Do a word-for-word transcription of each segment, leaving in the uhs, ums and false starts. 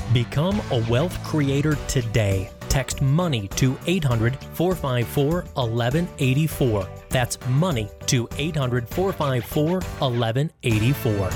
Become a wealth creator today. Text MONEY to eight hundred, four five four, one one eight four. That's MONEY to eight hundred, four five four, one one eight four.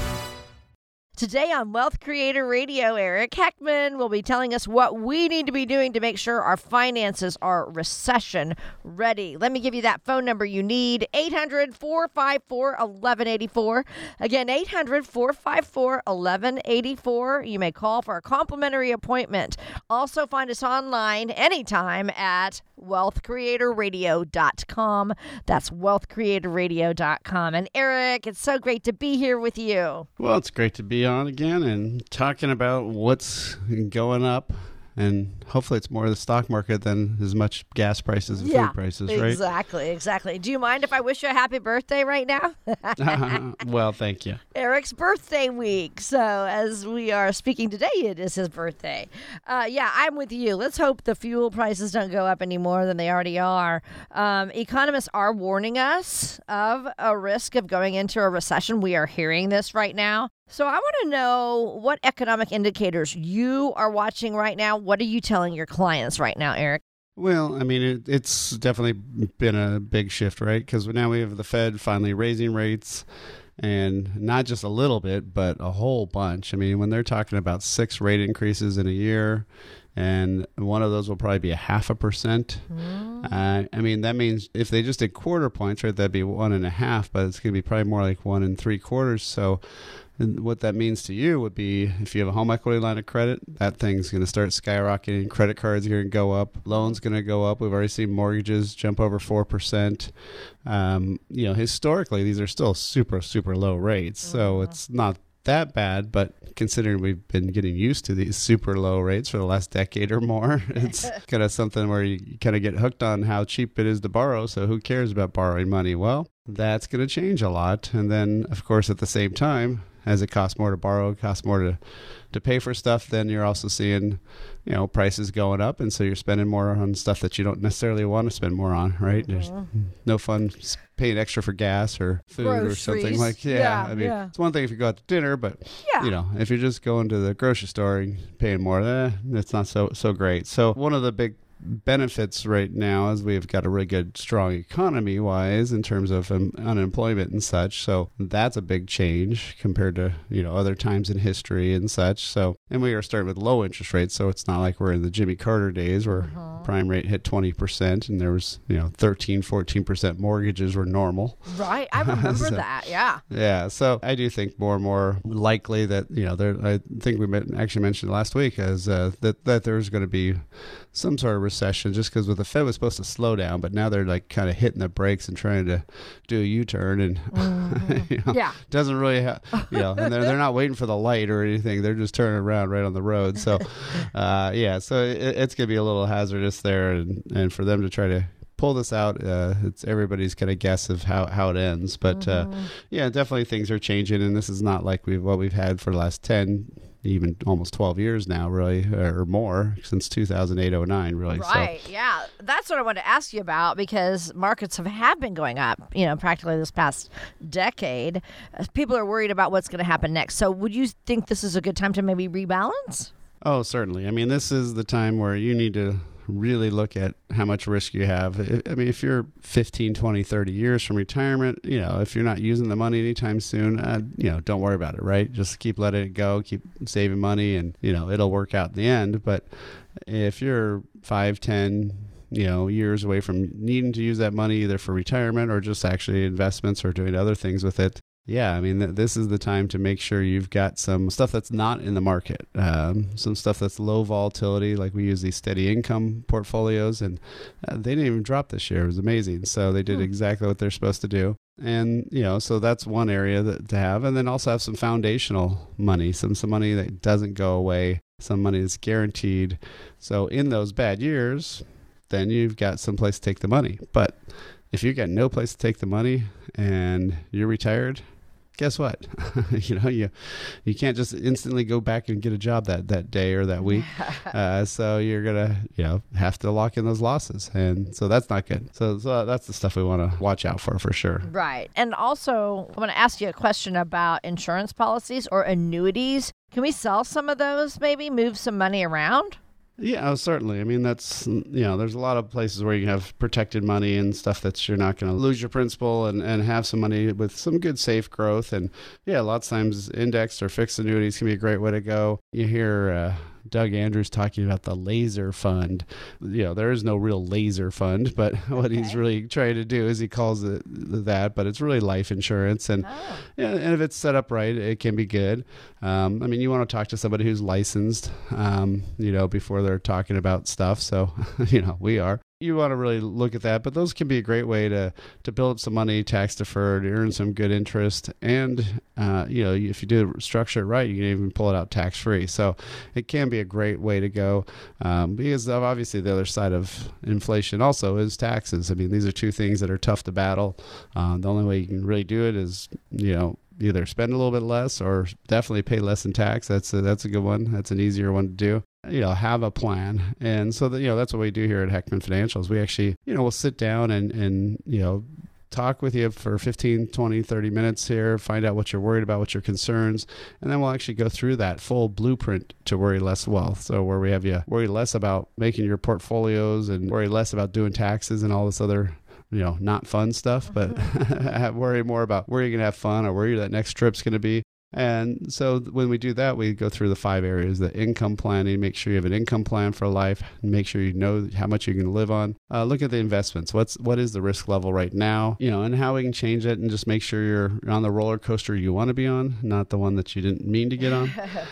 Today on Wealth Creator Radio, Eric Heckman will be telling us what we need to be doing to make sure our finances are recession ready. Let me give you that phone number you need, eight hundred, four five four, one one eight four. Again, eight hundred, four five four, one one eight four. You may call for a complimentary appointment. Also find us online anytime at wealth creator radio dot com. That's wealth creator radio dot com. And Eric, it's so great to be here with you. Well, it's great to be on again and talking about what's going up. And hopefully it's more the stock market than as much gas prices and yeah, food prices, right? Exactly, exactly. Do you mind if I wish you a happy birthday right now? Well, thank you. Eric's birthday week. So as we are speaking today, it is his birthday. Uh, yeah, I'm with you. Let's hope the fuel prices don't go up any more than they already are. Um, economists are warning us of a risk of going into a recession. We are hearing this right now. So I want to know what economic indicators you are watching right now. What are you telling your clients right now, Eric? Well, I mean, it, it's definitely been a big shift, right? Because now we have the Fed finally raising rates, and not just a little bit, but a whole bunch. I mean, when they're talking about six rate increases in a year, and one of those will probably be a half a percent. Mm. Uh, I mean, that means if they just did quarter points, right, that'd be one and a half, but it's going to be probably more like one and three quarters. So and what that means to you would be if you have a home equity line of credit, that thing's going to start skyrocketing. Credit cards are going to go up. Loans going to go up. We've already seen mortgages jump over four percent. Um, you know, historically, these are still super, super low rates. So mm. it's not that bad, but considering we've been getting used to these super low rates for the last decade or more, it's kind of something where you kind of get hooked on how cheap it is to borrow. So who cares about borrowing money? Well, that's going to change a lot. And then, of course, at the same time, as it costs more to borrow, it costs more to, to pay for stuff, then you're also seeing, you know, prices going up. And so you're spending more on stuff that you don't necessarily want to spend more on, right? Mm-hmm. There's no fun paying extra for gas or food Groceries. or something like, yeah, yeah I mean, yeah. It's one thing if you go out to dinner, but, yeah. you know, if you're just going to the grocery store and paying more, eh, it's not so, so great. So one of the big benefits right now is we've got a really good, strong economy wise in terms of um, unemployment and such. So that's a big change compared to, you know, other times in history and such. So, and we are starting with low interest rates. So it's not like we're in the Jimmy Carter days where uh-huh. prime rate hit twenty percent and there was, you know, thirteen, fourteen percent mortgages were normal. Right. I remember so, that. Yeah. Yeah. So I do think more and more likely that, you know, there, I think we actually mentioned last week as uh, that, that there's going to be some sort of recession just because with the Fed was supposed to slow down, but now they're like kind of hitting the brakes and trying to do a U-turn and mm-hmm. you know, yeah. doesn't really have, you know, and they're, they're not waiting for the light or anything. They're just turning around right on the road. So, uh, yeah, so it, it's going to be a little hazardous there. And, and for them to try to pull this out, uh, it's everybody's kind of guess of how, how it ends. But mm-hmm. uh, yeah, definitely things are changing. And this is not like we've what we've had for the last ten even almost twelve years now, really, or more, since two thousand eight oh nine, really. Right, so. yeah. That's what I wanted to ask you about because markets have, have been going up, you know, practically this past decade. People are worried about what's going to happen next. So would you think this is a good time to maybe rebalance? Oh, certainly. I mean, this is the time where you need to really look at how much risk you have. I mean, if you're fifteen, twenty, thirty years from retirement, you know, if you're not using the money anytime soon, uh, you know, don't worry about it, right? Just keep letting it go, keep saving money, and, you know, it'll work out in the end. But if you're five, ten, you know, years away from needing to use that money either for retirement or just actually investments or doing other things with it, yeah, I mean, th- this is the time to make sure you've got some stuff that's not in the market, um, some stuff that's low volatility, like we use these steady income portfolios, and uh, they didn't even drop this year. It was amazing. So they did hmm. exactly what they're supposed to do. And, you know, so that's one area that, to have. And then also have some foundational money, some, some money that doesn't go away, some money that's guaranteed. So in those bad years, then you've got some place to take the money. But if you've got no place to take the money and you're retired, guess what? you know, you you can't just instantly go back and get a job that, that day or that week. uh, so you're going to, you know, have to lock in those losses. And so that's not good. So, so that's the stuff we want to watch out for, for sure. Right. And also, I want to ask you a question about insurance policies or annuities. Can we sell some of those, maybe move some money around? Yeah, oh, certainly. I mean, that's, you know, there's a lot of places where you have protected money and stuff that you're not going to lose your principal and, and have some money with some good safe growth. And yeah, lots of times indexed or fixed annuities can be a great way to go. You hear uh, Doug Andrews talking about the laser fund. You know, there is no real laser fund, but what okay. he's really trying to do is he calls it that, but it's really life insurance. And, oh. and, and if it's set up right, it can be good. Um, I mean, you want to talk to somebody who's licensed, um, you know, before they're talking about stuff. So, you know, we are. You want to really look at that, but those can be a great way to, to build up some money, tax deferred, earn some good interest. And, uh, you know, if you do structure it right, you can even pull it out tax free. So it can be a great way to go um, because obviously the other side of inflation also is taxes. I mean, these are two things that are tough to battle. Um, the only way you can really do it is, you know, either spend a little bit less or definitely pay less in tax. That's a, that's a good one. That's an easier one to do. You know, have a plan. And so that, you know, that's what we do here at Heckman Financials. We actually, you know, we'll sit down and, and, you know, talk with you for fifteen, twenty, thirty minutes here, find out what you're worried about, what your concerns, and then we'll actually go through that full blueprint to worry less wealth. So where we have you worry less about making your portfolios and worry less about doing taxes and all this other, you know, not fun stuff, but worry more about where you're going to have fun or where that next trip's going to be. And so when we do that, we go through the five areas: the income planning, make sure you have an income plan for life, make sure you know how much you're going to live on. Uh, look at the investments. What's what is the risk level right now? You know, and how we can change it, and just make sure you're on the roller coaster you want to be on, not the one that you didn't mean to get on.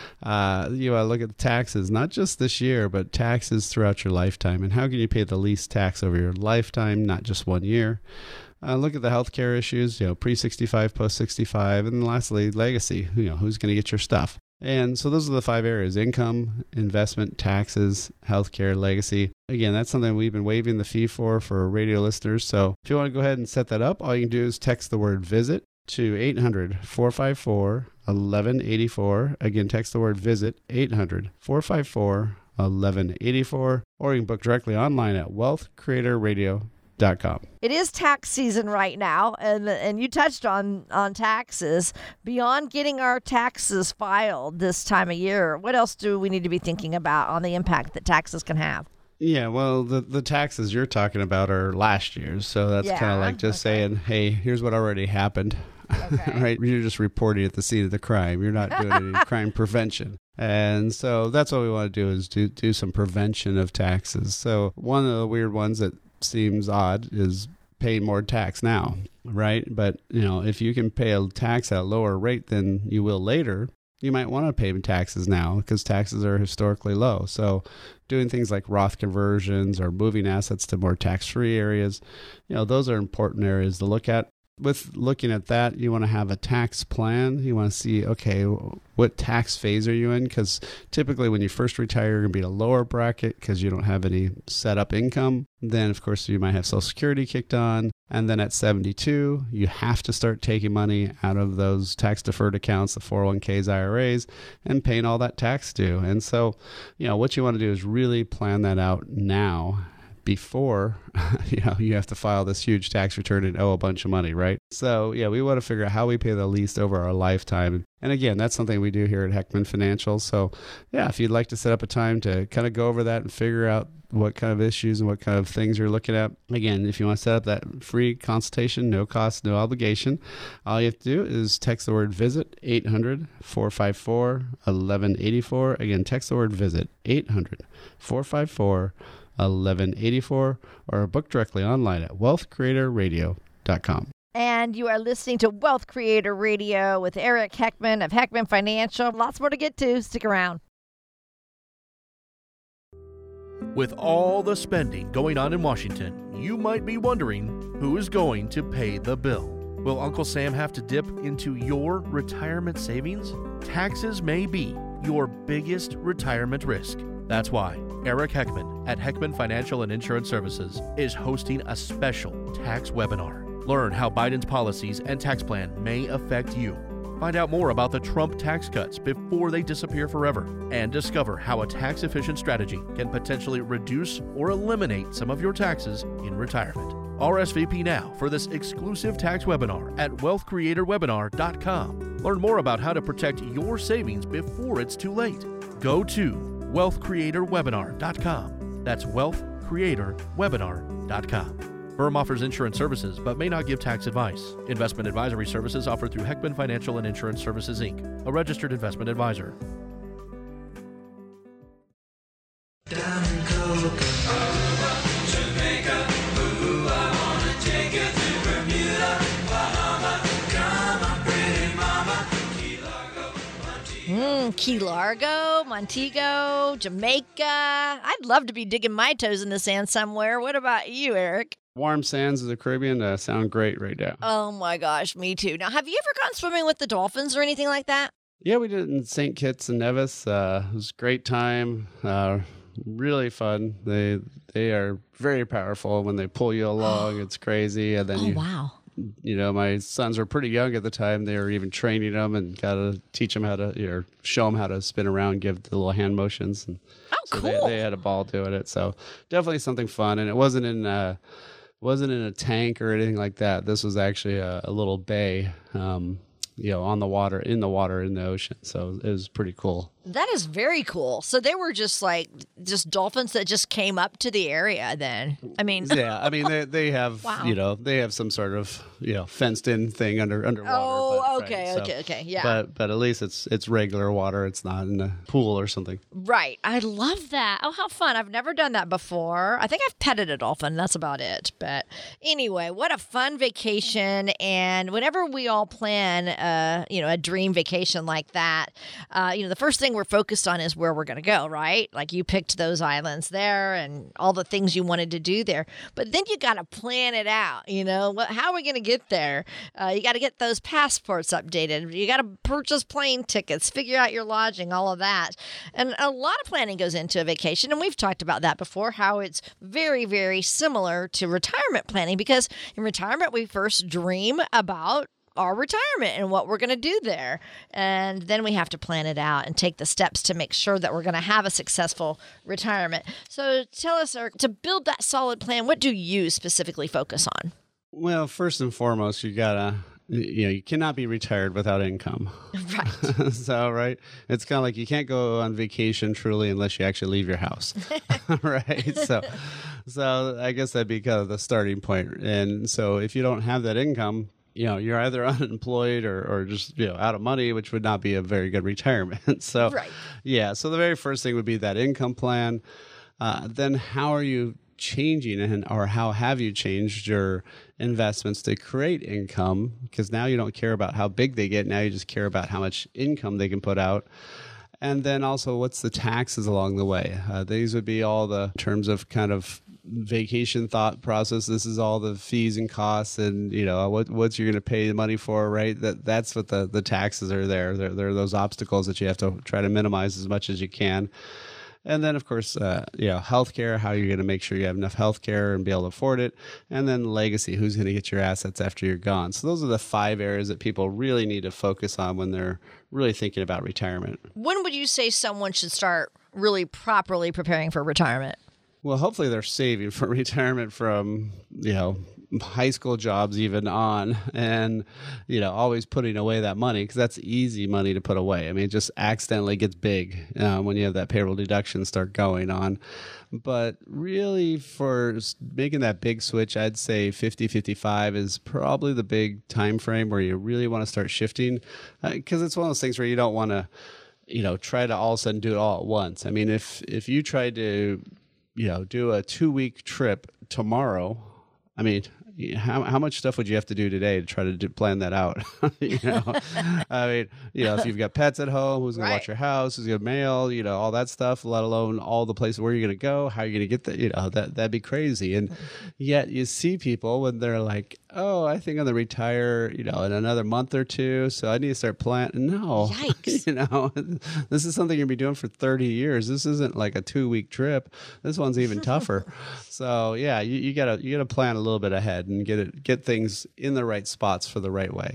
uh, you know, look at the taxes, not just this year, but taxes throughout your lifetime, and how can you pay the least tax over your lifetime, not just one year. Uh, look at the healthcare issues, you know, pre sixty-five, post sixty-five, and then lastly, legacy, you know, who's going to get your stuff. And so those are the five areas: income, investment, taxes, healthcare, legacy. Again, that's something we've been waiving the fee for for radio listeners. So if you want to go ahead and set that up, all you can do is text the word VISIT to eight hundred, four five four, eleven eighty-four. Again, text the word VISIT, eight hundred, four five four, eleven eighty-four. Or you can book directly online at wealth creator radio dot com. It is tax season right now, and and you touched on, on taxes. Beyond getting our taxes filed this time of year, what else do we need to be thinking about on the impact that taxes can have? Yeah, well, the, the taxes you're talking about are last year's, so that's yeah, kind of like just okay. saying, hey, here's what already happened. Okay. Right? You're just reporting at the scene of the crime. You're not doing any crime prevention. And so that's what we want to do, is do, do some prevention of taxes. So one of the weird ones that seems odd is paying more tax now, right? But, you know, if you can pay a tax at a lower rate than you will later, you might want to pay taxes now because taxes are historically low. So doing things like Roth conversions or moving assets to more tax-free areas, you know, those are important areas to look at. With looking at that, you want to have a tax plan. You want to see, okay, what tax phase are you in? Because typically when you first retire, you're going to be in a lower bracket because you don't have any set up income. Then, of course, you might have Social Security kicked on. And then at seventy-two, you have to start taking money out of those tax-deferred accounts, the four oh one k's, I R As, and paying all that tax due. And so, you know, what you want to do is really plan that out now, before you know you have to file this huge tax return and owe a bunch of money, right? So yeah, we want to figure out how we pay the least over our lifetime. And again, that's something we do here at Heckman Financial. So yeah, if you'd like to set up a time to kind of go over that and figure out what kind of issues and what kind of things you're looking at. Again, if you want to set up that free consultation, no cost, no obligation, all you have to do is text the word VISIT, eight hundred, four five four, eleven eighty-four. Again, text the word VISIT, eight hundred, four five four, eleven eighty-four, or book directly online at wealth creator radio dot com. And you are listening to Wealth Creator Radio with Eric Heckman of Heckman Financial. Lots more to get to. Stick around. With all the spending going on in Washington, you might be wondering who is going to pay the bill. Will Uncle Sam have to dip into your retirement savings? Taxes may be your biggest retirement risk. That's why Eric Heckman at Heckman Financial and Insurance Services is hosting a special tax webinar. Learn how Biden's policies and tax plan may affect you. Find out more about the Trump tax cuts before they disappear forever, and discover how a tax-efficient strategy can potentially reduce or eliminate some of your taxes in retirement. R S V P now for this exclusive tax webinar at wealth creator webinar dot com. Learn more about how to protect your savings before it's too late. Go to wealth creator webinar dot com. That's wealth creator webinar dot com. Firm offers insurance services but may not give tax advice. Investment advisory services offered through Heckman Financial and Insurance Services, Incorporated, a registered investment advisor. Down in Coca, Jamaica, ooh, I wanna take you to Bermuda, Bahama, come on, pretty mama, Key Largo, Montego. Mm, Key Largo, Montego, Jamaica. I'd love to be digging my toes in the sand somewhere. What about you, Eric? Warm sands of the Caribbean uh, sound great right now. Oh my gosh, me too. Now, have you ever gone swimming with the dolphins or anything like that? Yeah, we did it in Saint Kitts and Nevis. Uh, it was a great time. Uh, really fun. They they are very powerful when they pull you along. It's crazy. And then Oh, you, wow. you know, my sons were pretty young at the time. They were even training them and got to teach them how to, you know, show them how to spin around, give the little hand motions. And Oh, so cool. they, they had a ball doing it. So definitely something fun. And it wasn't in uh, wasn't in a tank or anything like that. This was actually a, a little bay, um, you know, on the water, in the water, in the ocean. So it was pretty cool. That is very cool. So they were just like, just dolphins that just came up to the area then. I mean, Yeah, I mean they they have Wow. you know they have some sort of you know fenced in thing under underwater. oh, but, okay, right, so- okay, okay. Yeah. But but at least it's it's regular water. It's not in a pool or something. Right. I love that. Oh, how fun. I've never done that before. I think I've petted a dolphin. That's about it. But anyway, what a fun vacation. And whenever we all plan, uh, you know, a dream vacation like that, uh, you know, the first thing we're focused on is where we're going to go, right? Like you picked those islands there and all the things you wanted to do there. But then you got to plan it out, you know, what, how are we going to get there? Uh, you got to get those passports updated. You got to purchase plane tickets, figure out your lodging, all of that. And a lot of planning goes into a vacation. And we've talked about that before, how it's very, very similar to retirement planning, because in retirement, we first dream about our retirement and what we're going to do there. And then we have to plan it out and take the steps to make sure that we're going to have a successful retirement. So tell us, Eric, to build that solid plan, what do you specifically focus on? Well, first and foremost, you gotta you know you cannot be retired without income. Right. So right, it's kind of like you can't go on vacation truly unless you actually leave your house. Right. So so I guess that'd be kind of the starting point. And so if you don't have that income, you know, you're either unemployed or, or just, you know, out of money, which would not be a very good retirement. So, Right. yeah. So the very first thing would be that income plan. Uh, then how are you changing and or how have you changed your investments to create income? Because now you don't care about how big they get. Now you just care about how much income they can put out. And then also, what's the taxes along the way? Uh, these would be all the terms of kind of vacation thought process. This is all the fees and costs, and you know what what you're going to pay the money for, right? That that's what the the taxes are there. They're, they're those obstacles that you have to try to minimize as much as you can. And then, of course, uh, you know, healthcare, how you're going to make sure you have enough healthcare and be able to afford it. And then legacy, who's going to get your assets after you're gone. So those are the five areas that people really need to focus on when they're really thinking about retirement. When would you say someone should start really properly preparing for retirement? Well, hopefully they're saving for retirement from, you know, high school jobs even on, and, you know, always putting away that money, because that's easy money to put away. I mean, it just accidentally gets big uh, when you have that payroll deduction start going on. But really, for s- making that big switch, I'd say fifty, fifty-five is probably the big time frame where you really want to start shifting, because uh, it's one of those things where you don't want to, you know, try to all of a sudden do it all at once. I mean, if if you tried to, you know, do a two week trip tomorrow, I mean, how how much stuff would you have to do today to try to do, plan that out? You know, I mean, you know, if you've got pets at home, who's going Right. to watch your house, who's going to mail, you know, all that stuff, let alone all the places where you're going to go, how you're going to get that, you know, that, that'd be crazy. And yet you see people when they're like, oh, I think I'm going to retire, you know, in another month or two, so I need to start planning. No, Yikes. you know, this is something you're going to be doing for thirty years. This isn't like a two week trip. This one's even tougher. So yeah, you, you gotta, you gotta plan a little bit ahead and get it, get things in the right spots for the right way.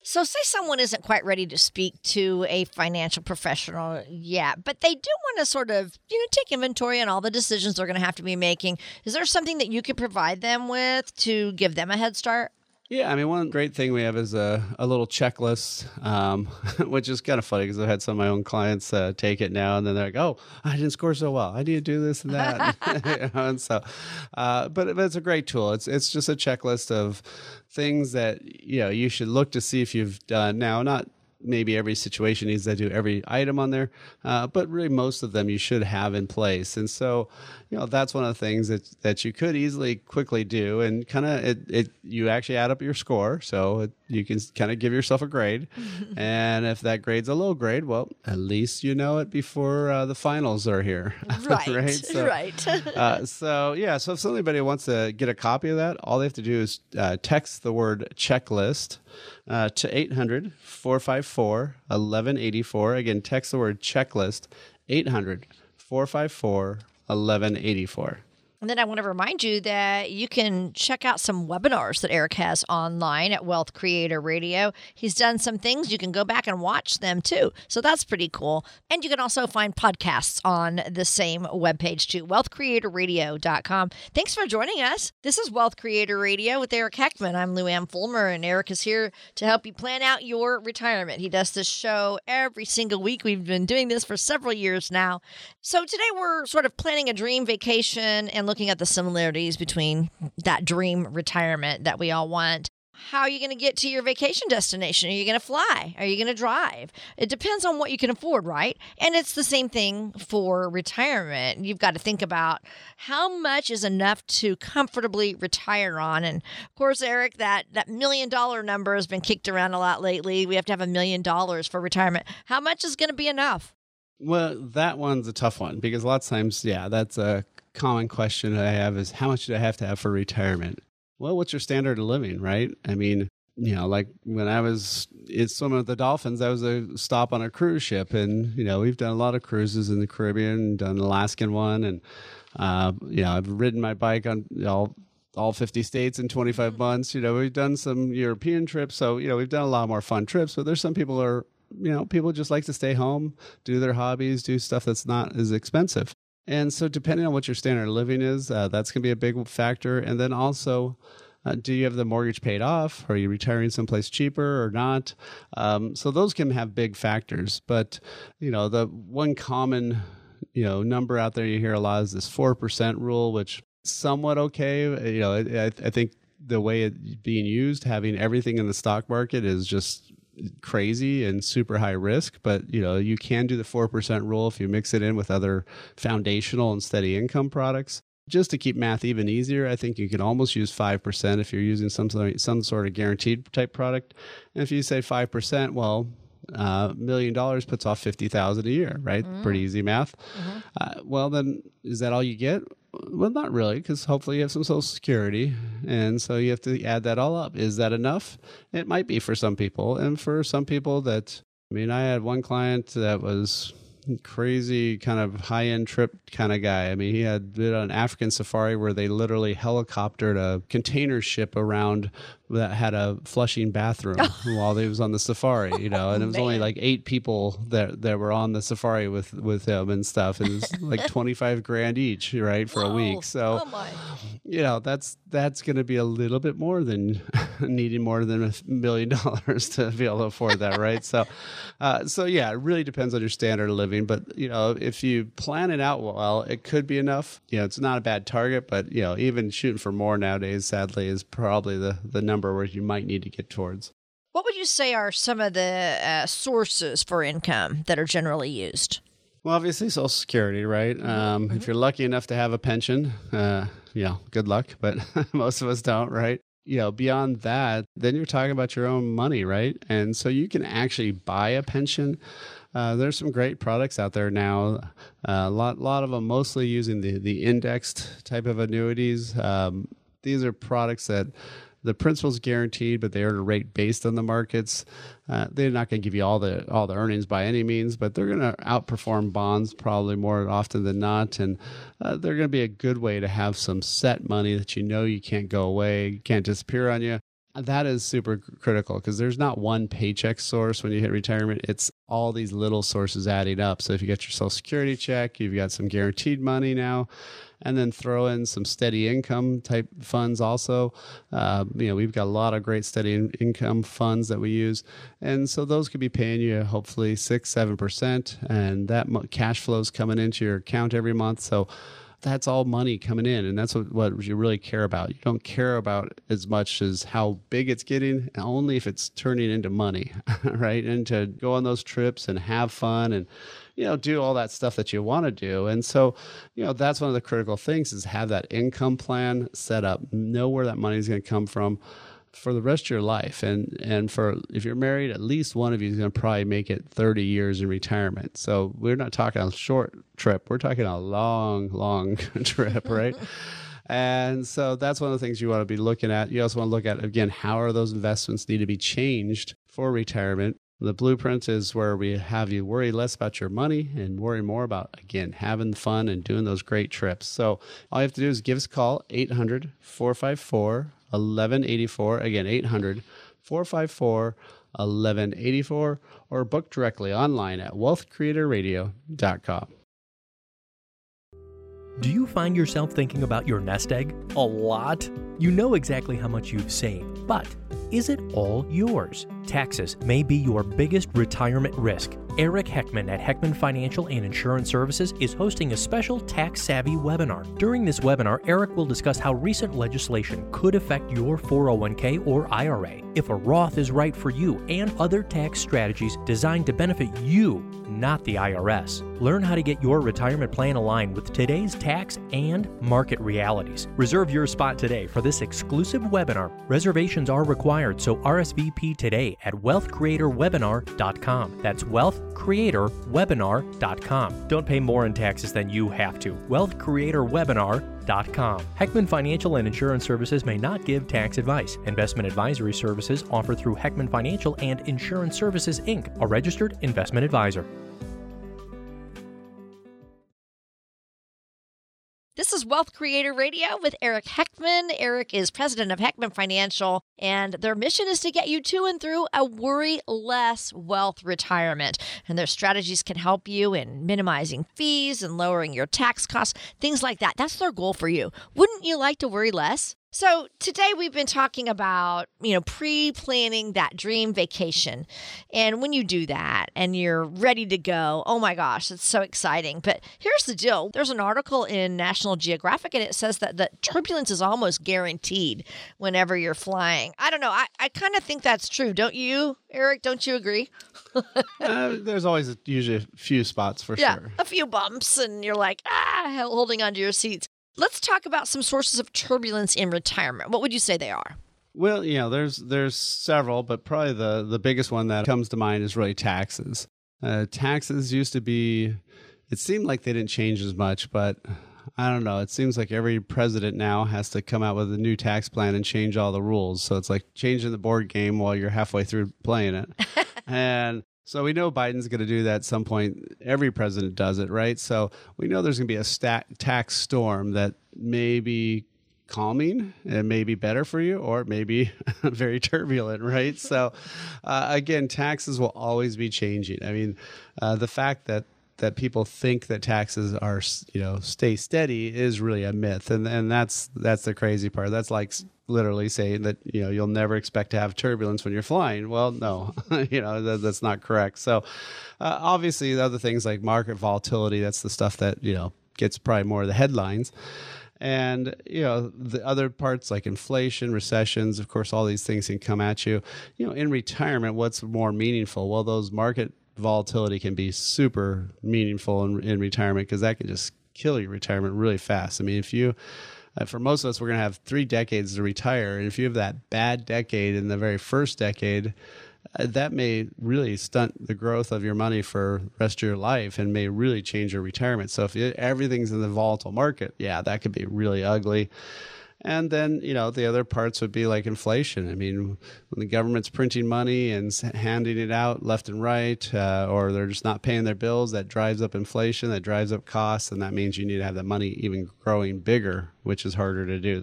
So say someone isn't quite ready to speak to a financial professional yet, but they do want to sort of, you know, take inventory on all the decisions they're going to have to be making. Is there something that you could provide them with to give them a head start? Yeah, I mean, one great thing we have is a, a little checklist, um, which is kind of funny because I've had some of my own clients uh, take it now, and then they're like, "Oh, I didn't score so well. I need to do this and that." You know, and so, uh, but, but it's a great tool. It's it's just a checklist of things that you know you should look to see if you've done. Now, not maybe every situation needs to do every item on there, uh, but really most of them you should have in place. And so, you know, that's one of the things that that you could easily quickly do, and kind of it, it you actually add up your score, so it, you can kind of give yourself a grade. And if that grade's a low grade, well, at least you know it before uh, the finals are here. Right, right. So, right. uh, so yeah, so if somebody wants to get a copy of that, all they have to do is uh, text the word checklist uh, to eight hundred, four five four, eleven eighty-four. Again, text the word checklist, eight hundred, four five four, eleven eighty-four. And then I want to remind you that you can check out some webinars that Eric has online at Wealth Creator Radio. He's done some things. You can go back and watch them too. So that's pretty cool. And you can also find podcasts on the same webpage too, wealth creator radio dot com. Thanks for joining us. This is Wealth Creator Radio with Eric Heckman. I'm Lou Ann Fulmer, and Eric is here to help you plan out your retirement. He does this show every single week. We've been doing this for several years now. So today we're sort of planning a dream vacation and looking at the similarities between that dream retirement that we all want. How are you going to get to your vacation destination? Are you going to fly? Are you going to drive? It depends on what you can afford, right? And it's the same thing for retirement. You've got to think about how much is enough to comfortably retire on. And of course, Eric, that, that million dollar number has been kicked around a lot lately. We have to have a million dollars for retirement. How much is going to be enough? Well, that one's a tough one because a lot of times, yeah, that's a common question that I have is how much do I have to have for retirement? Well, what's your standard of living, right? I mean, you know, like when I was swimming with the dolphins, that was a stop on a cruise ship. And, you know, we've done a lot of cruises in the Caribbean, done an Alaskan one. And, uh, you know, I've ridden my bike on you know, all fifty states in twenty-five months. You know, we've done some European trips. So, you know, we've done a lot more fun trips. But there's some people who are, you know, people just like to stay home, do their hobbies, do stuff that's not as expensive. And so depending on what your standard of living is, uh, that's going to be a big factor. And then also, uh, do you have the mortgage paid off? Are you retiring someplace cheaper or not? Um, so those can have big factors. But, you know, the one common, you know, number out there you hear a lot is this four percent rule, which is somewhat okay. You know, I, I think the way it's being used, having everything in the stock market is just crazy and super high risk, but you know you can do the four percent rule if you mix it in with other foundational and steady income products. Just to keep math even easier, I think you can almost use five percent if you're using some sort of, some sort of guaranteed type product. And if you say five percent, well, a uh, million dollars puts off fifty thousand a year, right? Mm. Pretty easy math. Mm-hmm. Uh, well, then is that all you get? Well, not really, because hopefully you have some Social Security, and so you have to add that all up. Is that enough? It might be for some people, and for some people that, I mean, I had one client that was crazy kind of high-end trip kind of guy. I mean, he had did an African safari where they literally helicoptered a container ship around that had a flushing bathroom while he was on the safari, you know, and it was oh, only like eight people that, that were on the safari with, with him and stuff. And it was like twenty-five grand each, right, for Whoa. a week. So, oh you know, that's, that's going to be a little bit more than needing more than a million dollars to be able to afford that, right? So, uh, so yeah, it really depends on your standard of living. But, you know, if you plan it out well, it could be enough. You know, it's not a bad target, but, you know, even shooting for more nowadays, sadly, is probably the, the number where you might need to get towards. What would you say are some of the uh, sources for income that are generally used? Well, obviously Social Security, right? Um, mm-hmm. If you're lucky enough to have a pension, uh, you know, good luck, but most of us don't, right? You know, beyond that, then you're talking about your own money, right? And so you can actually buy a pension. Uh, there's some great products out there now. Uh, a lot, lot of them mostly using the, the indexed type of annuities. Um, these are products that the principal's guaranteed, but they earn a rate based on the markets. Uh, they're not going to give you all the all the earnings by any means, but they're going to outperform bonds probably more often than not. And uh, they're going to be a good way to have some set money that you know you can't go away, can't disappear on you. That is super critical because there's not one paycheck source when you hit retirement. It's all these little sources adding up. So if you get your Social Security check, you've got some guaranteed money now, and then throw in some steady income type funds also. Uh, you know, we've got a lot of great steady in- income funds that we use. And so those could be paying you hopefully six, seven percent. And that mo- cash flow is coming into your account every month. So that's all money coming in, and that's what, what you really care about. You don't care about as much as how big it's getting, only if it's turning into money, right? And to go on those trips and have fun and, you know, do all that stuff that you want to do. And so, you know, that's one of the critical things is have that income plan set up, know where that money is going to come from for the rest of your life. And and for if you're married, at least one of you is going to probably make it thirty years in retirement. So we're not talking a short trip. We're talking a long, long trip, right? And so that's one of the things you want to be looking at. You also want to look at, again, how are those investments need to be changed for retirement. The blueprint is where we have you worry less about your money and worry more about, again, having fun and doing those great trips. So all you have to do is give us a call, eight hundred, four five four, eleven eighty-four. Again, eight hundred, four five four, eleven eighty-four, or book directly online at wealth creator radio dot com. Do you find yourself thinking about your nest egg a lot? You know exactly how much you've saved, but is it all yours? Taxes may be your biggest retirement risk. Eric Heckman at Heckman Financial and Insurance Services is hosting a special tax-savvy webinar. During this webinar, Eric will discuss how recent legislation could affect your four oh one k or I R A, if a Roth is right for you, and other tax strategies designed to benefit you, not the I R S. Learn how to get your retirement plan aligned with today's tax and market realities. Reserve your spot today for this exclusive webinar. Reservations are required, so R S V P today at wealth creator webinar dot com. That's wealth creator webinar dot com. Don't pay more in taxes than you have to. wealth creator webinar dot com. Heckman Financial and Insurance Services may not give tax advice. Investment advisory services offered through Heckman Financial and Insurance Services, Incorporated, a registered investment advisor. This is Wealth Creator Radio with Eric Heckman. Eric is president of Heckman Financial, and their mission is to get you to and through a worry-less wealth retirement. And their strategies can help you in minimizing fees and lowering your tax costs, things like that. That's their goal for you. Wouldn't you like to worry less? So today we've been talking about, you know, pre-planning that dream vacation. And when you do that and you're ready to go, oh my gosh, it's so exciting. But here's the deal. There's an article in National Geographic and it says that the turbulence is almost guaranteed whenever you're flying. I don't know. I, I kind of think that's true. Don't you, Eric? Don't you agree? uh, there's always a, usually a few spots for yeah, sure. A few bumps and you're like, ah, holding onto your seats. Let's talk about some sources of turbulence in retirement. What would you say they are? Well, you know, there's there's several, but probably the, the biggest one that comes to mind is really taxes. Uh, taxes used to be, it seemed like they didn't change as much, but I don't know. It seems like every president now has to come out with a new tax plan and change all the rules. So it's like changing the board game while you're halfway through playing it. And so we know Biden's going to do that at some point. Every president does it, right? So we know there's going to be a stat- tax storm that may be calming and may be better for you, or it may be very turbulent, right? So uh, again, taxes will always be changing. I mean, uh, the fact that that people think that taxes are, you know, stay steady is really a myth, and and that's that's the crazy part. That's like literally saying that, you know, you'll never expect to have turbulence when you're flying. Well, no, you know, that, that's not correct. So uh, obviously the other things like market volatility, that's the stuff that, you know, gets probably more of the headlines. And, you know, the other parts like inflation, recessions, of course, all these things can come at you. You know, in retirement, what's more meaningful? Well, those market volatility can be super meaningful in, in retirement because that can just kill your retirement really fast. I mean, if you... Uh, for most of us, we're going to have three decades to retire. And if you have that bad decade in the very first decade, uh, that may really stunt the growth of your money for the rest of your life and may really change your retirement. So if you, everything's in the volatile market, yeah, that could be really ugly. And then, you know, the other parts would be like inflation. I mean, when the government's printing money and handing it out left and right, uh, or they're just not paying their bills, that drives up inflation, that drives up costs, and that means you need to have that money even growing bigger, which is harder to do then.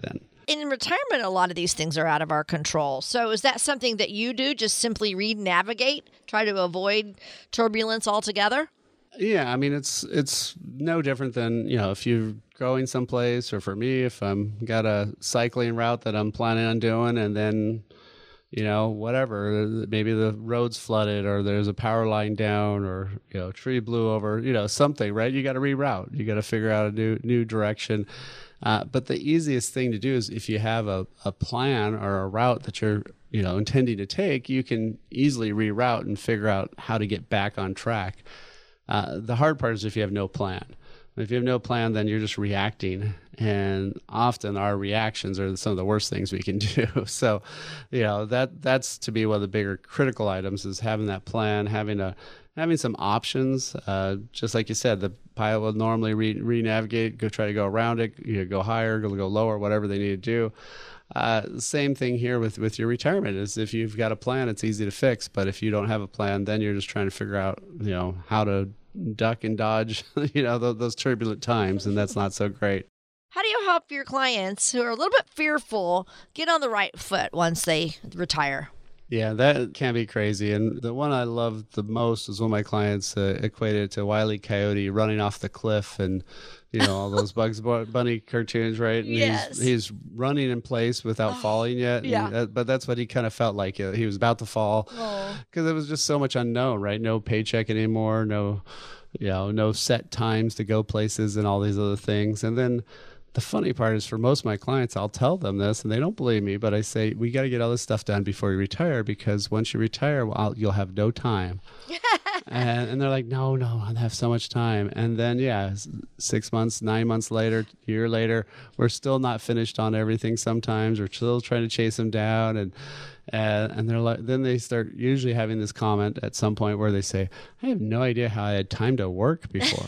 in retirement, a lot of these things are out of our control. So is that something that you do? Just simply read, navigate, try to avoid turbulence altogether? Yeah, I mean, it's it's no different than, you know, if you're going someplace, or for me, if I'm got a cycling route that I'm planning on doing, and then, you know, whatever, maybe the road's flooded, or there's a power line down, or, you know, tree blew over, you know, something, right? You got to reroute. You got to figure out a new new direction. Uh, but the easiest thing to do is if you have a, a plan or a route that you're, you know, intending to take, you can easily reroute and figure out how to get back on track. Uh, the hard part is if you have no plan. If you have no plan, then you're just reacting. And often our reactions are some of the worst things we can do. So, you know, that that's to be one of the bigger critical items, is having that plan, having a having some options. Uh, just like you said, the pilot will normally re- re-navigate, go try to go around it, you know, go higher, go, go lower, whatever they need to do. Uh, same thing here with, with your retirement is if you've got a plan, it's easy to fix. But if you don't have a plan, then you're just trying to figure out, you know, how to duck and dodge, you know, those, those turbulent times. And that's not so great. How do you help your clients who are a little bit fearful get on the right foot once they retire? Yeah, that can be crazy. And the one I love the most is when my clients uh, equated it to Wile E. Coyote running off the cliff, and, you know, all those Bugs Bunny cartoons, right? And yes. he's, he's running in place without oh, falling yet. Yeah. And that, but that's what he kind of felt like. He was about to fall because oh. it was just so much unknown, right? No paycheck anymore, no, you know, no set times to go places and all these other things. And then the funny part is, for most of my clients, I'll tell them this and they don't believe me, but I say, we got to get all this stuff done before you retire, because once you retire, well, I'll, you'll have no time. and, and they're like, no, no, I have so much time. And then, yeah, six months, nine months later, a year later, we're still not finished on everything sometimes. We're still trying to chase them down. And and, and they're like, then they start usually having this comment at some point where they say, I have no idea how I had time to work before.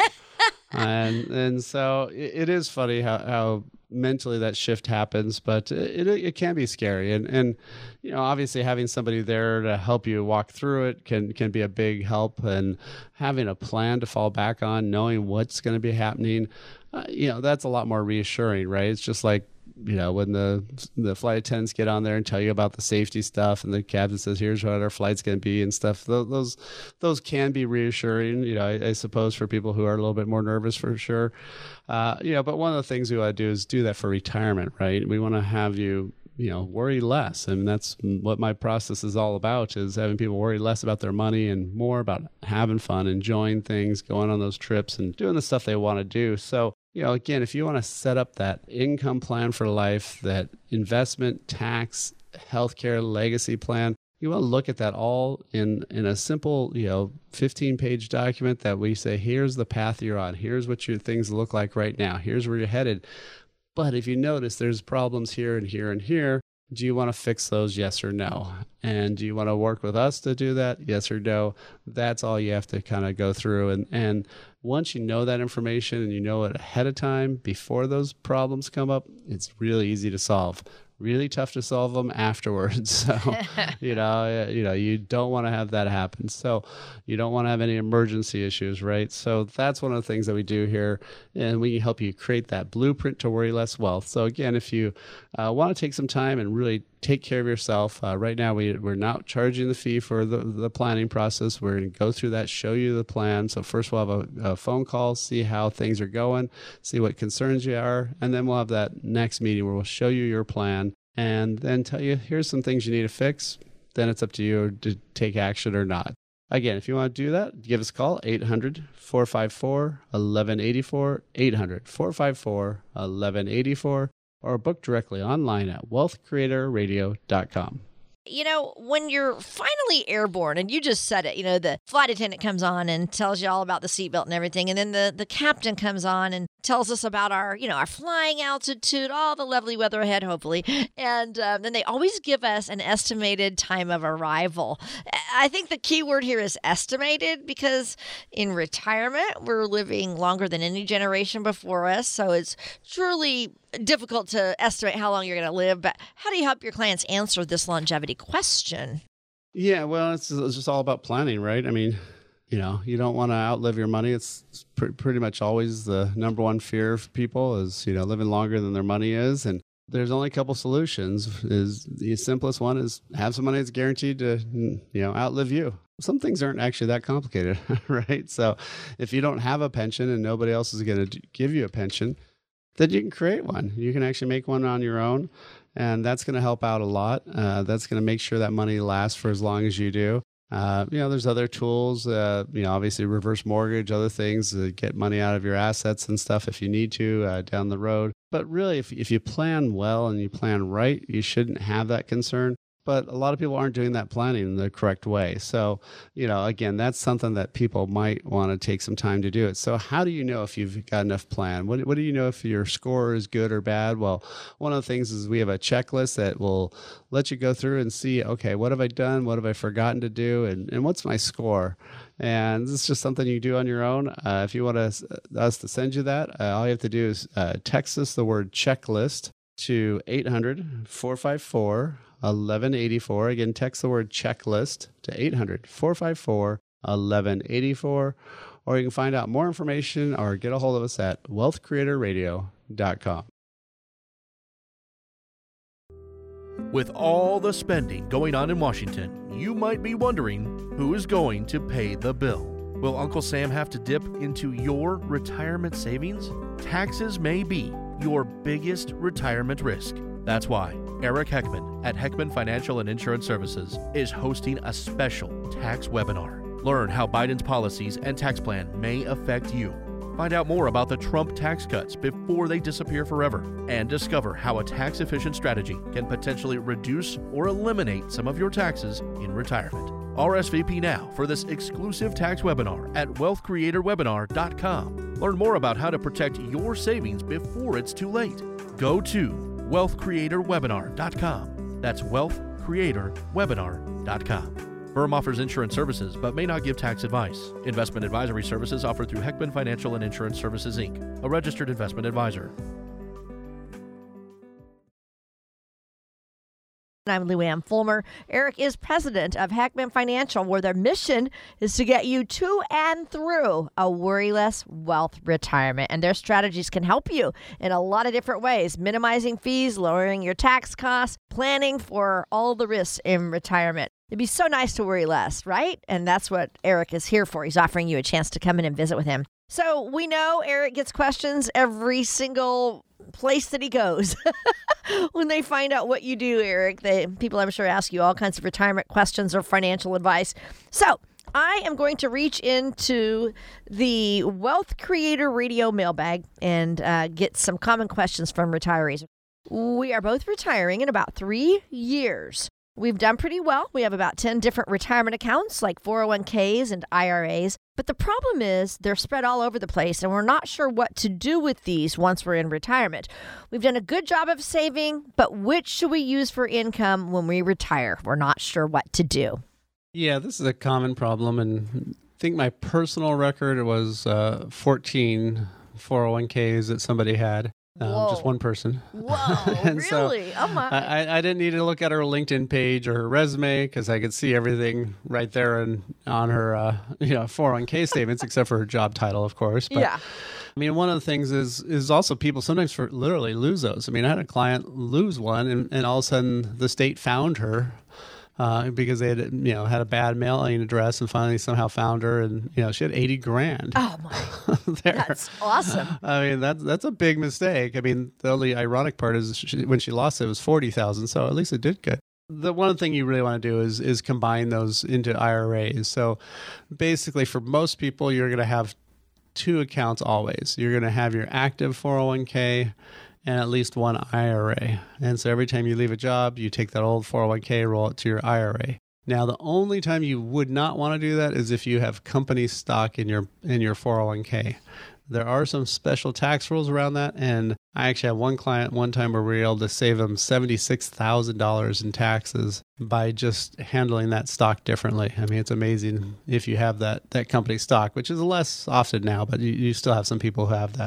and and so it, it is funny how, how mentally that shift happens, but it, it it can be scary. And and you know, obviously having somebody there to help you walk through it can can be a big help. And having a plan to fall back on, knowing what's going to be happening, uh, you know, that's a lot more reassuring, right? It's just like, you know, when the the flight attendants get on there and tell you about the safety stuff, and the captain says, here's what our flight's going to be and stuff, those, those those can be reassuring, you know, I, I suppose, for people who are a little bit more nervous, for sure. Uh, you know, but one of the things we want to do is do that for retirement, right? We want to have you, you know, worry less. I mean, that's what my process is all about, is having people worry less about their money and more about having fun, enjoying things, going on those trips and doing the stuff they want to do. So, you know, again, if you want to set up that income plan for life, that investment, tax, healthcare, legacy plan, you want to look at that all in, in a simple, you know, fifteen-page document that we say, here's the path you're on. Here's what your things look like right now. Here's where you're headed. But if you notice there's problems here and here and here, do you want to fix those? Yes or no? And do you want to work with us to do that? Yes or no? That's all you have to kind of go through. And, and once you know that information and you know it ahead of time, before those problems come up, it's really easy to solve. Really tough to solve them afterwards. So, you know, you know, you don't want to have that happen. So you don't want to have any emergency issues, right? So that's one of the things that we do here, and we can help you create that blueprint to worry less wealth. So again, if you uh, want to take some time and really take care of yourself, uh, right now we, we're not charging the fee for the, the planning process. We're going to go through that, show you the plan. So first we'll have a, a phone call, see how things are going, see what concerns you are, and then we'll have that next meeting where we'll show you your plan and then tell you, here's some things you need to fix. Then it's up to you to take action or not. Again, if you want to do that, give us a call, eight hundred, four five four, one one eight four, eight hundred, four five four, one one eight four, or book directly online at wealth creator radio dot com. You know, when you're finally airborne, and you just said it, you know, the flight attendant comes on and tells you all about the seatbelt and everything. And then the, the captain comes on and tells us about our, you know, our flying altitude, all the lovely weather ahead, hopefully. And uh, then they always give us an estimated time of arrival. I think the key word here is estimated, because in retirement, we're living longer than any generation before us. So it's truly difficult to estimate how long you're going to live. But how do you help your clients answer this longevity question? Yeah, well, it's, it's just all about planning, right? I mean, you know, you don't want to outlive your money. It's, it's pr- pretty much always the number one fear of people is, you know, living longer than their money is. And there's only a couple solutions. Is the simplest one is have some money that's guaranteed to, you know, outlive you. Some things aren't actually that complicated, right? So if you don't have a pension and nobody else is going to give you a pension, then you can create one. You can actually make one on your own, and that's going to help out a lot. Uh, that's going to make sure that money lasts for as long as you do. Uh, you know, there's other tools, uh, you know, obviously reverse mortgage, other things to get money out of your assets and stuff if you need to uh, down the road. But really, if if you plan well and you plan right, you shouldn't have that concern. But a lot of people aren't doing that planning in the correct way. So, you know, again, that's something that people might want to take some time to do it. So how do you know if you've got enough plan? What, what do you know if your score is good or bad? Well, one of the things is we have a checklist that will let you go through and see, okay, what have I done? What have I forgotten to do? And, and what's my score? And this is just something you do on your own. Uh, if you want us, us to send you that, uh, all you have to do is uh, text us the word checklist to eight hundred, four five four, eleven eighty-four. Again, text the word checklist to eight hundred, four five four, eleven eighty-four. Or you can find out more information or get a hold of us at wealth creator radio dot com. With all the spending going on in Washington, you might be wondering who is going to pay the bill. Will Uncle Sam have to dip into your retirement savings? Taxes may be your biggest retirement risk. That's why Eric Heckman at Heckman Financial and Insurance Services is hosting a special tax webinar. Learn how Biden's policies and tax plan may affect you. Find out more about the Trump tax cuts before they disappear forever, and discover how a tax-efficient strategy can potentially reduce or eliminate some of your taxes in retirement. R S V P now for this exclusive tax webinar at wealth creator webinar dot com. Learn more about how to protect your savings before it's too late. Go to wealth creator webinar dot com. That's wealth creator webinar dot com. Firm offers insurance services but may not give tax advice. Investment advisory services offered through Heckman Financial and Insurance Services, Incorporated, a registered investment advisor. I'm Lou Ann Fulmer. Eric is president of Heckman Financial, where their mission is to get you to and through a worry-less wealth retirement. And their strategies can help you in a lot of different ways, minimizing fees, lowering your tax costs, planning for all the risks in retirement. It'd be so nice to worry less, right? And that's what Eric is here for. He's offering you a chance to come in and visit with him. So we know Eric gets questions every single place that he goes. When they find out what you do, Eric, they, people I'm sure ask you all kinds of retirement questions or financial advice. So I am going to reach into the Wealth Creator Radio mailbag and uh, get some common questions from retirees. We are both retiring in about three years. We've done pretty well. We have about ten different retirement accounts like four oh one k's and I R As. But the problem is they're spread all over the place, and we're not sure what to do with these once we're in retirement. We've done a good job of saving, but which should we use for income when we retire? We're not sure what to do. Yeah, this is a common problem. And I think my personal record was uh, fourteen four oh one k's that somebody had. Um, just one person. Whoa, and so really? Oh, my. I, I didn't need to look at her LinkedIn page or her resume because I could see everything right there and on her uh, you know, four oh one k statements, except for her job title, of course. But, yeah. I mean, one of the things is is also people sometimes for literally lose those. I mean, I had a client lose one, and, and all of a sudden the state found her. Uh, because they had, you know, had a bad mailing address and finally somehow found her, and you know she had eighty grand. Oh my, there. That's awesome. I mean that's that's a big mistake. I mean the only ironic part is she, when she lost it, it was forty thousand. So at least it did good. The one thing you really want to do is is combine those into I R As. So basically, for most people, you're going to have two accounts always. You're going to have your active four oh one k. And at least one I R A. And so every time you leave a job, you take that old four oh one k, roll it to your I R A. Now, the only time you would not want to do that is if you have company stock in your in your four oh one k. There are some special tax rules around that, and I actually had one client one time where we were able to save them seventy-six thousand dollars in taxes by just handling that stock differently. I mean, it's amazing if you have that that company stock, which is less often now, but you, you still have some people who have that.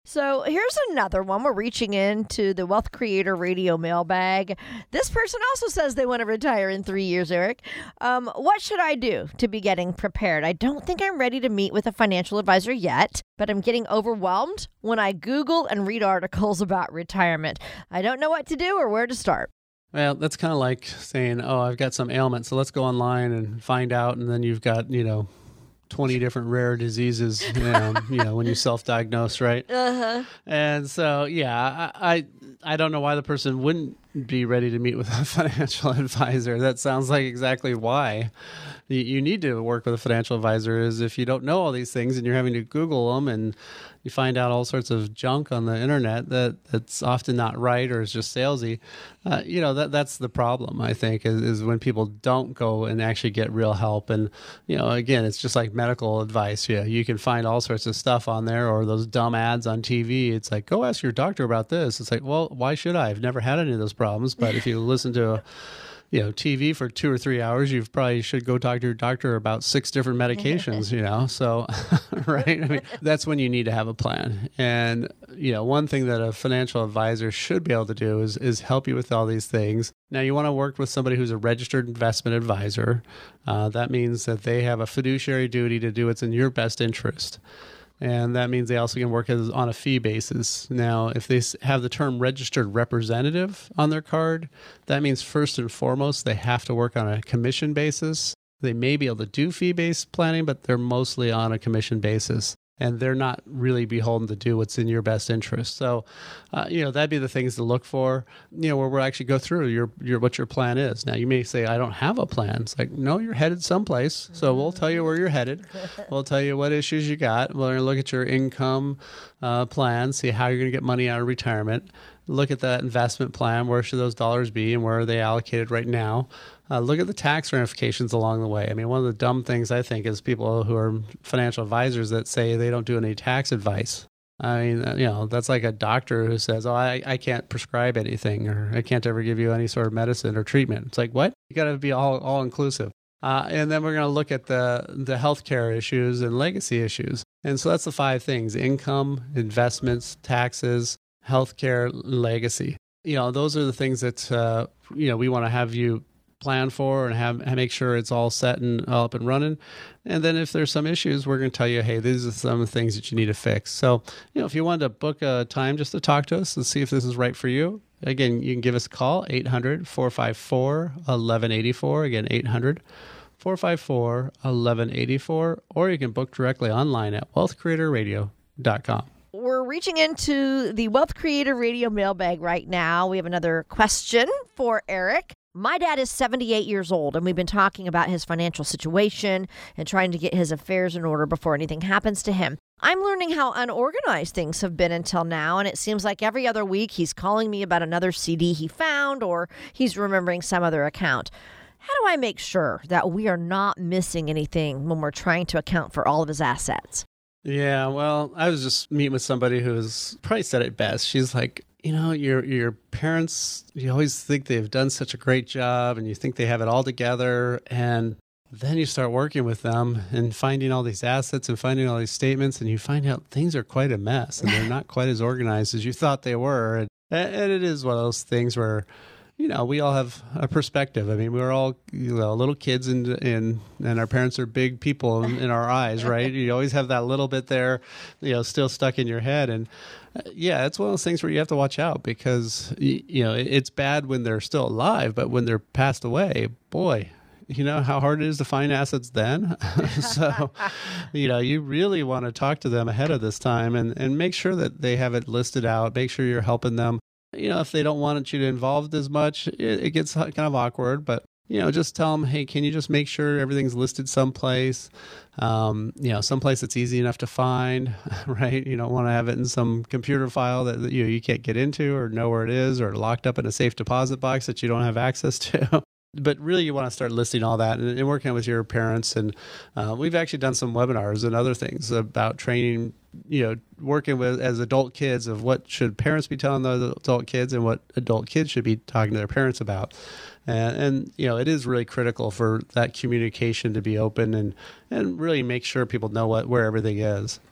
So here's another one. We're reaching into the Wealth Creator Radio mailbag. This person also says they want to retire in three years, Eric. Um, what should I do to be getting prepared? I don't think I'm ready to meet with a financial advisor yet, but I'm getting overwhelmed when I Google and read articles about retirement. I don't know what to do or where to start. Well, that's kind of like saying, oh, I've got some ailment, so let's go online and find out. And then you've got, you know, twenty different rare diseases, you know, you know when you self-diagnose, right? Uh-huh. And so, yeah, I, I I don't know why the person wouldn't be ready to meet with a financial advisor. That sounds like exactly why you, you need to work with a financial advisor, is if you don't know all these things and you're having to Google them and you find out all sorts of junk on the internet that, that's often not right or is just salesy. Uh, you know, that that's the problem, I think, is, is when people don't go and actually get real help. And, you know, again, it's just like medical advice. Yeah, you can find all sorts of stuff on there, or those dumb ads on T V. It's like, go ask your doctor about this. It's like, well, why should I? I've never had any of those problems. But if you listen to a you know, T V for two or three hours, you probably should go talk to your doctor about six different medications, you know, so, right? I mean, that's when you need to have a plan. And, you know, one thing that a financial advisor should be able to do is, is help you with all these things. Now, you want to work with somebody who's a registered investment advisor. Uh, that means that they have a fiduciary duty to do what's in your best interest. And that means they also can work as, on a fee basis. Now, if they have the term registered representative on their card, that means first and foremost, they have to work on a commission basis. They may be able to do fee-based planning, but they're mostly on a commission basis. And they're not really beholden to do what's in your best interest. So, uh, you know, that'd be the things to look for, you know, where we'll actually go through your, your what your plan is. Now, you may say, I don't have a plan. It's like, no, you're headed someplace. So we'll tell you where you're headed. We'll tell you what issues you got. We're going to look at your income uh, plan, see how you're going to get money out of retirement. Look at that investment plan. Where should those dollars be and where are they allocated right now? Uh, look at the tax ramifications along the way. I mean, one of the dumb things I think is people who are financial advisors that say they don't do any tax advice. I mean, you know, that's like a doctor who says, oh, I, I can't prescribe anything, or I can't ever give you any sort of medicine or treatment. It's like, what? You got to be all, all inclusive. Uh, and then we're going to look at the, the healthcare issues and legacy issues. And so that's the five things: income, investments, taxes, healthcare, legacy. You know, those are the things that, uh, you know, we want to have you plan for and have and make sure it's all set and all up and running. And then if there's some issues, we're going to tell you, hey, these are some of the things that you need to fix. So, you know, if you wanted to book a time just to talk to us and see if this is right for you, again, you can give us a call, eight hundred, four five four, eleven eighty-four. Again, eight hundred, four five four, eleven eighty-four. Or you can book directly online at wealth creator radio dot com. We're reaching into the Wealth Creator Radio mailbag right now. We have another question for Eric. My dad is seventy-eight years old, and we've been talking about his financial situation and trying to get his affairs in order before anything happens to him. I'm learning how unorganized things have been until now, and it seems like every other week he's calling me about another C D he found, or he's remembering some other account. How do I make sure that we are not missing anything when we're trying to account for all of his assets? Yeah, well, I was just meeting with somebody who's probably said it best. She's like, you know, your your parents, you always think they've done such a great job and you think they have it all together. And then you start working with them and finding all these assets and finding all these statements, and you find out things are quite a mess and they're not quite as organized as you thought they were. And, and it is one of those things where, you know, we all have a perspective. I mean, we're all, you know, little kids, and and and our parents are big people in, in our eyes, right? You always have that little bit there, you know, still stuck in your head. And uh, yeah, it's one of those things where you have to watch out, because, you, you know, it, it's bad when they're still alive, but when they're passed away, boy, you know how hard it is to find assets then. So, you know, you really want to talk to them ahead of this time and, and make sure that they have it listed out. Make sure you're helping them. You know, if they don't want you to involved as much, it, it gets kind of awkward. But, you know, just tell them, hey, can you just make sure everything's listed someplace, um, you know, someplace that's easy enough to find, right? You don't want to have it in some computer file that, that you know, you can't get into or know where it is, or locked up in a safe deposit box that you don't have access to. But really, you want to start listing all that and, and working with your parents. And uh, we've actually done some webinars and other things about training, you know, working with as adult kids of what should parents be telling the adult kids and what adult kids should be talking to their parents about. And, and you know, it is really critical for that communication to be open and, and really make sure people know what where everything is.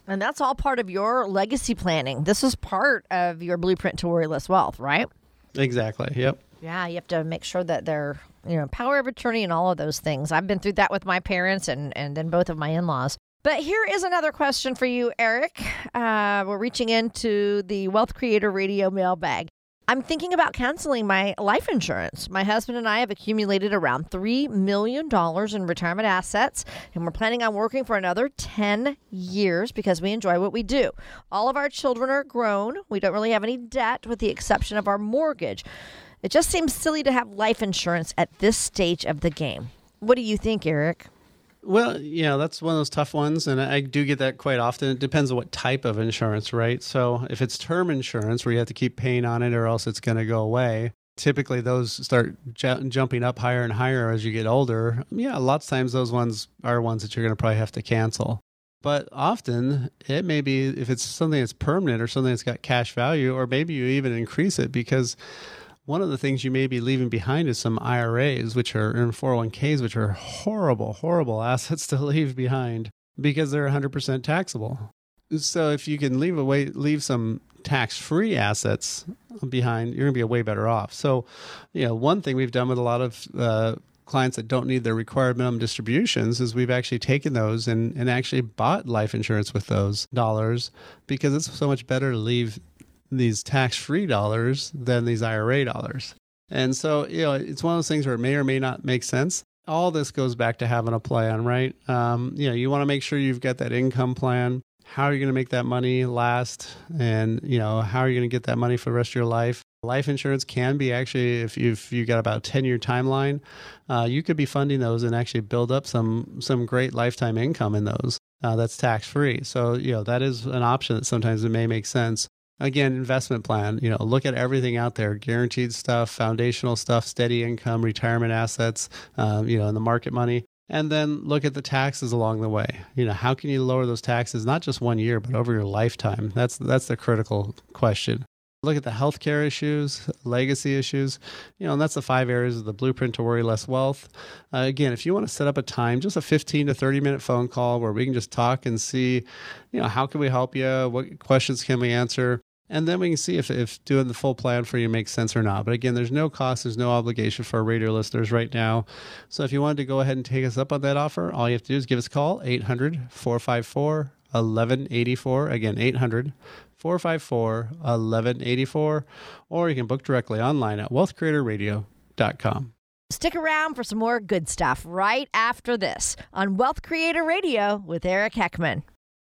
And that's all part of your legacy planning. This is part of your blueprint to worry-less wealth, right? Exactly. Yep. Yeah, you have to make sure that they're, you know, power of attorney and all of those things. I've been through that with my parents and, and then both of my in-laws. But here is another question for you, Eric. Uh, we're reaching into the Wealth Creator Radio mailbag. I'm thinking about canceling my life insurance. My husband and I have accumulated around three million dollars in retirement assets, and we're planning on working for another ten years because we enjoy what we do. All of our children are grown. We don't really have any debt with the exception of our mortgage. It just seems silly to have life insurance at this stage of the game. What do you think, Eric? Well, yeah, that's one of those tough ones, and I do get that quite often. It depends on what type of insurance, right? So if it's term insurance where you have to keep paying on it or else it's going to go away, typically those start ju- jumping up higher and higher as you get older. Yeah, lots of times those ones are ones that you're going to probably have to cancel. But often it may be if it's something that's permanent or something that's got cash value, or maybe you even increase it because one of the things you may be leaving behind is some I R As, which are in four oh one k's, which are horrible, horrible assets to leave behind because they're one hundred percent taxable. So if you can leave away, leave some tax-free assets behind, you're going to be way better off. So, you know, one thing we've done with a lot of uh, clients that don't need their required minimum distributions is we've actually taken those and, and actually bought life insurance with those dollars because it's so much better to leave these tax-free dollars than these I R A dollars. And so, you know, it's one of those things where it may or may not make sense. All this goes back to having a plan, right? Um, you know, you want to make sure you've got that income plan. How are you going to make that money last? And, you know, how are you going to get that money for the rest of your life? Life insurance can be actually, if you've you got about a ten-year timeline, uh, you could be funding those and actually build up some some great lifetime income in those. Uh, that's tax-free. So, you know, that is an option that sometimes it may make sense. Again, investment plan, you know, look at everything out there, guaranteed stuff, foundational stuff, steady income, retirement assets, um, you know, and the market money. And then look at the taxes along the way. You know, how can you lower those taxes, not just one year, but over your lifetime? That's that's the critical question. Look at the healthcare issues, legacy issues, you know, and that's the five areas of the blueprint to worry less wealth. Uh, again, if you want to set up a time, just a fifteen to thirty minute phone call where we can just talk and see, you know, how can we help you? What questions can we answer? And then we can see if, if doing the full plan for you makes sense or not. But again, there's no cost, there's no obligation for our radio listeners right now. So if you wanted to go ahead and take us up on that offer, all you have to do is give us a call, eight hundred, four five four, eleven eighty-four. Again, eight hundred, four five four, eleven eighty-four. Or you can book directly online at wealth creator radio dot com. Stick around for some more good stuff right after this on Wealth Creator Radio with Eric Heckman.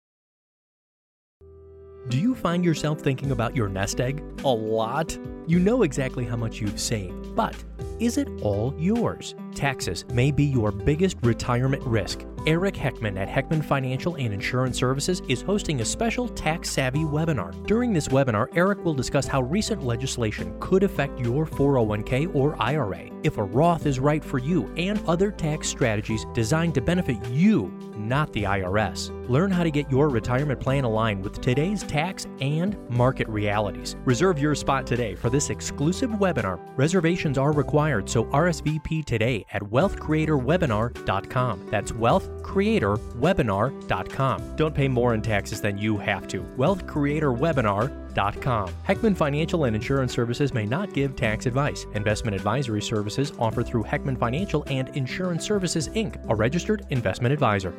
Do you find yourself thinking about your nest egg a lot? You know exactly how much you've saved, but is it all yours? Taxes may be your biggest retirement risk. Eric Heckman at Heckman Financial and Insurance Services is hosting a special tax-savvy webinar. During this webinar, Eric will discuss how recent legislation could affect your four oh one k or I R A, if a Roth is right for you, and other tax strategies designed to benefit you, not the I R S. Learn how to get your retirement plan aligned with today's tax and market realities. Reserve your spot today for this exclusive webinar. Reservations are required, so R S V P today at wealth creator webinar dot com. That's wealth creator webinar dot com. Don't pay more in taxes than you have to. wealth creator webinar dot com. Heckman Financial and Insurance Services may not give tax advice. Investment advisory services offered through Heckman Financial and Insurance Services, Incorporated, a registered investment advisor.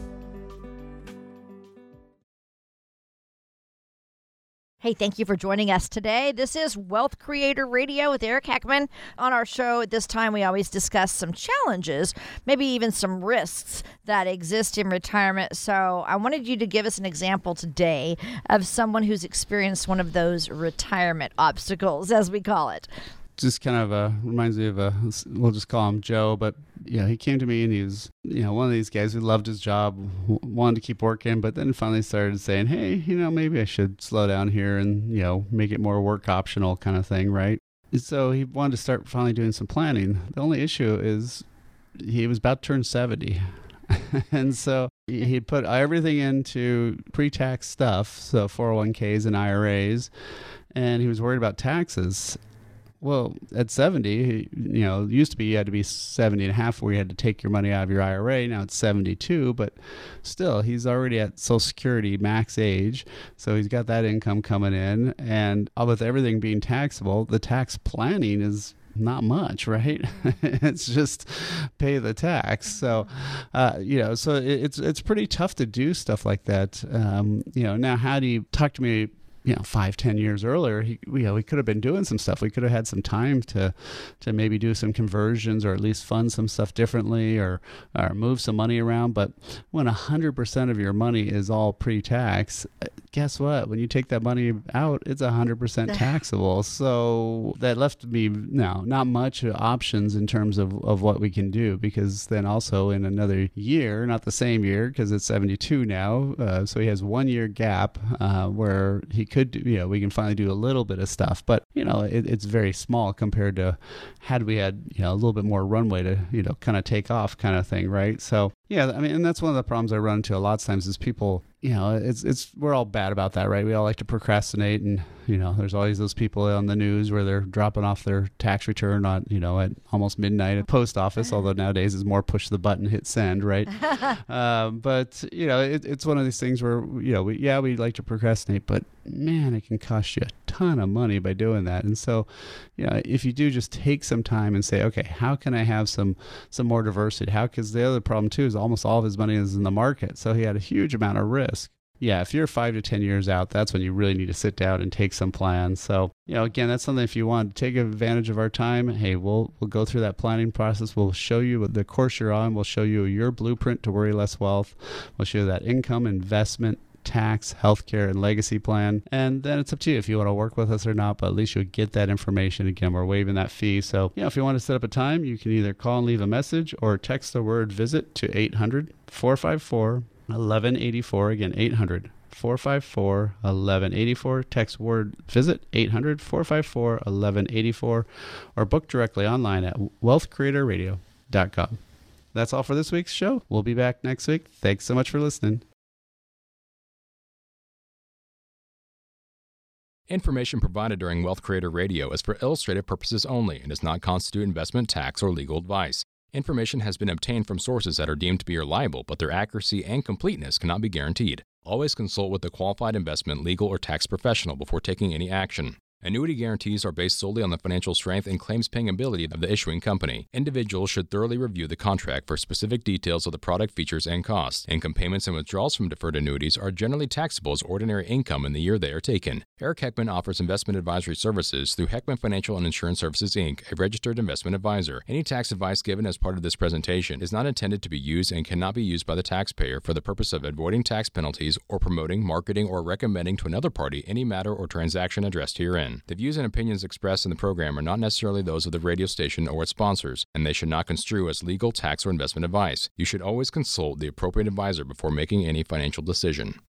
Hey, thank you for joining us today. This is Wealth Creator Radio with Eric Heckman. On our show at this time, we always discuss some challenges, maybe even some risks that exist in retirement. So I wanted you to give us an example today of someone who's experienced one of those retirement obstacles, as we call it. Just kind of uh, reminds me of a, we'll just call him Joe, but you know, he came to me and he was, you know, one of these guys who loved his job, w- wanted to keep working, but then finally started saying, hey, you know, maybe I should slow down here and, you know, make it more work optional kind of thing, right? So he wanted to start finally doing some planning. The only issue is he was about to turn seventy. And so he'd put everything into pre-tax stuff, so four oh one k's and I R As, and he was worried about taxes. Well, at seventy, you know, it used to be you had to be seventy and a half where you had to take your money out of your I R A. Now it's seventy-two, but still, he's already at Social Security max age. So he's got that income coming in. And with everything being taxable, the tax planning is not much, right? It's just pay the tax. So, uh, you know, so it, it's it's pretty tough to do stuff like that. Um, you know, now how do you talk to me? You know, five, ten years earlier, he, you know, we could have been doing some stuff. We could have had some time to, to maybe do some conversions or at least fund some stuff differently or, or move some money around. But when a hundred percent of your money is all pre-tax, guess what? When you take that money out, it's a hundred percent taxable. So that left me now not much options in terms of, of what we can do, because then also in another year, not the same year, because it's seventy-two now. Uh, so he has one year gap uh, where he could do, you know, we can finally do a little bit of stuff, but you know, it, it's very small compared to had we had, you know, a little bit more runway to, you know, kind of take off kind of thing. Right. So yeah, I mean, and that's one of the problems I run into a lot of times is people, you know, it's, it's, we're all bad about that, right? We all like to procrastinate, and, you know, there's always those people on the news where they're dropping off their tax return on, you know, at almost midnight at the post office, although nowadays it's more push the button, hit send, right? um, but, you know, it, it's one of these things where, you know, we, yeah, we like to procrastinate, but man, it can cost you a ton of money by doing that. And so, you know, if you do just take some time and say, okay, how can I have some, some more diversity? How, because the other problem too is almost all of his money is in the market. So he had a huge amount of risk. Yeah, if you're five to ten years out, that's when you really need to sit down and take some plans. So, you know, again, that's something if you want to take advantage of our time, hey, we'll we'll go through that planning process. We'll show you the course you're on. We'll show you your blueprint to worry less wealth. We'll show you that income, investment, tax, healthcare, and legacy plan. And then it's up to you if you want to work with us or not, but at least you'll get that information. Again, we're waiving that fee. So, you know, if you want to set up a time, you can either call and leave a message or text the word visit to eight hundred, four five four, eleven eighty-four. Again, eight hundred, four five four, eleven eighty-four. Text word visit eight hundred, four five four, eleven eighty-four, or book directly online at wealth creator radio dot com. That's all for this week's show. We'll be back next week. Thanks so much for listening. Information provided during Wealth Creator Radio is for illustrative purposes only and does not constitute investment, tax, or legal advice. Information has been obtained from sources that are deemed to be reliable, but their accuracy and completeness cannot be guaranteed. Always consult with a qualified investment, legal, or tax professional before taking any action. Annuity guarantees are based solely on the financial strength and claims-paying ability of the issuing company. Individuals should thoroughly review the contract for specific details of the product features and costs. Income payments and withdrawals from deferred annuities are generally taxable as ordinary income in the year they are taken. Eric Heckman offers investment advisory services through Heckman Financial and Insurance Services, Incorporated, a registered investment advisor. Any tax advice given as part of this presentation is not intended to be used and cannot be used by the taxpayer for the purpose of avoiding tax penalties or promoting, marketing, or recommending to another party any matter or transaction addressed herein. The views and opinions expressed in the program are not necessarily those of the radio station or its sponsors, and they should not construe as legal, tax, or investment advice. You should always consult the appropriate advisor before making any financial decision.